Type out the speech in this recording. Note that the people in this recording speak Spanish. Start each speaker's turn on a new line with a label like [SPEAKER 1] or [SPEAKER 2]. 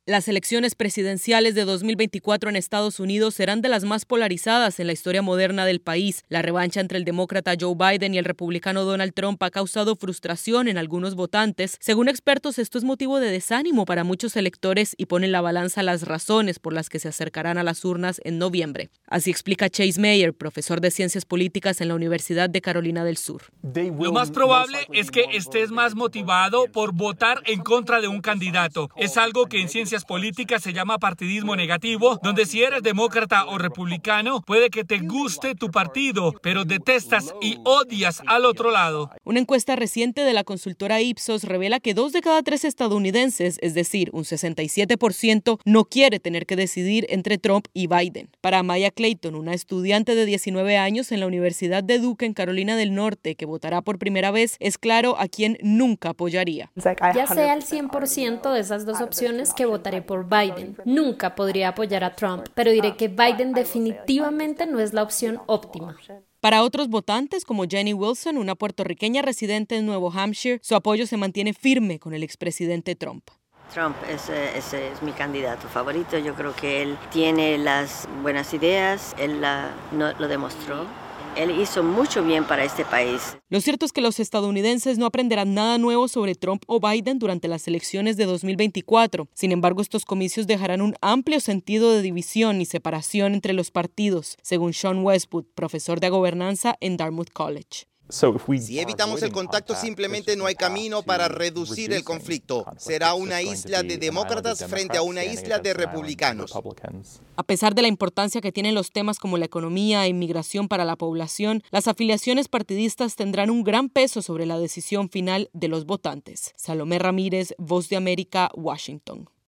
[SPEAKER 1] Las elecciones presidenciales de 2024 en Estados Unidos serán de las más polarizadas en la historia moderna del país. La revancha entre el demócrata Joe Biden y el republicano Donald Trump ha causado frustración en algunos votantes. Según expertos, esto es motivo de desánimo para muchos electores y pone en la balanza las razones por las que se acercarán a las urnas en noviembre. Así explica Chase Mayer, profesor de Ciencias Políticas en la Universidad de Carolina del Sur.
[SPEAKER 2] Lo más probable es que estés más motivado por votar en contra de un candidato. Es algo que en ciencias políticas se llama partidismo negativo, donde si eres demócrata o republicano, puede que te guste tu partido, pero detestas y odias al otro lado.
[SPEAKER 1] Una encuesta reciente de la consultora Ipsos revela que 2 de cada 3 estadounidenses, es decir, un 67%, no quiere tener que decidir entre Trump y Biden. Para Maya Clayton, una estudiante de 19 años en la Universidad de Duke en Carolina del Norte, que votará por primera vez, es claro a quien nunca apoyaría.
[SPEAKER 3] Ya sé al 100% de esas dos opciones que votaré por Biden. Nunca podría apoyar a Trump, pero diré que Biden definitivamente no es la opción óptima.
[SPEAKER 1] Para otros votantes, como Jenny Wilson, una puertorriqueña residente en Nuevo Hampshire, su apoyo se mantiene firme con el expresidente Trump.
[SPEAKER 4] Trump es mi candidato favorito. Yo creo que él tiene las buenas ideas, él lo demostró. Él hizo mucho bien para este país.
[SPEAKER 1] Lo cierto es que los estadounidenses no aprenderán nada nuevo sobre Trump o Biden durante las elecciones de 2024. Sin embargo, estos comicios dejarán un amplio sentido de división y separación entre los partidos, según Sean Westwood, profesor de gobernanza en Dartmouth College.
[SPEAKER 5] Si evitamos el contacto, simplemente no hay camino para reducir el conflicto. Será una isla de demócratas frente a una isla de republicanos.
[SPEAKER 1] A pesar de la importancia que tienen los temas como la economía e inmigración para la población, las afiliaciones partidistas tendrán un gran peso sobre la decisión final de los votantes. Salomé Ramírez, Voz de América, Washington.